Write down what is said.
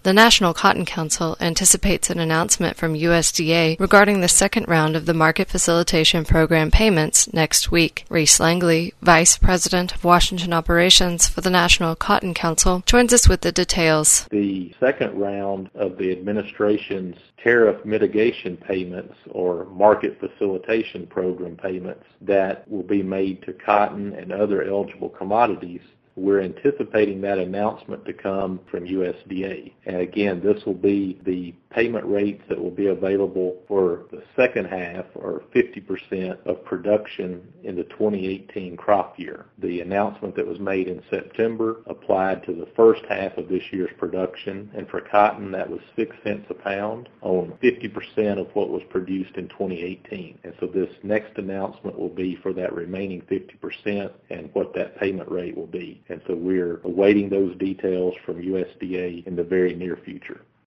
The National Cotton Council anticipates an announcement from USDA regarding the second round of the Market Facilitation Program payments next week. Reese Langley, Vice President of Washington Operations for the National Cotton Council, joins us with the details. The second round of the administration's tariff mitigation payments or Market Facilitation Program payments that will be made to cotton and other eligible commodities, we're anticipating that announcement to come from USDA. And again, this will be the payment rates that will be available for the second half, or 50% of production in the 2018 crop year. The announcement that was made in September applied to the first half of this year's production, and for cotton that was 6 cents a pound on 50% of what was produced in 2018. And so this next announcement will be for that remaining 50% and what that payment rate will be. And so we're awaiting those details from USDA in the very near future.